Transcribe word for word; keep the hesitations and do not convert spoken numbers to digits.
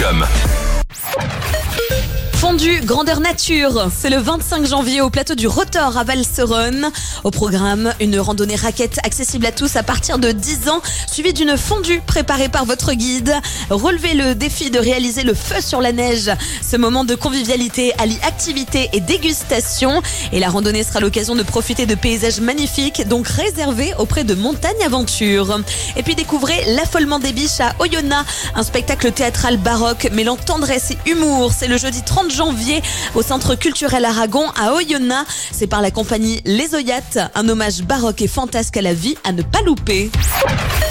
com. Fondue grandeur nature, c'est le vingt-cinq janvier au plateau du Rotor à Valseronne. Au programme, une randonnée raquette accessible à tous à partir de dix ans, suivie d'une fondue préparée par votre guide. Relevez le défi de réaliser le feu sur la neige. Ce moment de convivialité allie activité et dégustation. Et la randonnée sera l'occasion de profiter de paysages magnifiques, donc réservés auprès de Montagne Aventure. Et puis découvrez L'Affolement des biches à Oyonnax, un spectacle théâtral baroque mêlant tendresse et humour. C'est le jeudi trente janvier au Centre culturel Aragon à Oyonnax. C'est par la compagnie Les Oyates, un hommage baroque et fantasque à la vie à ne pas louper.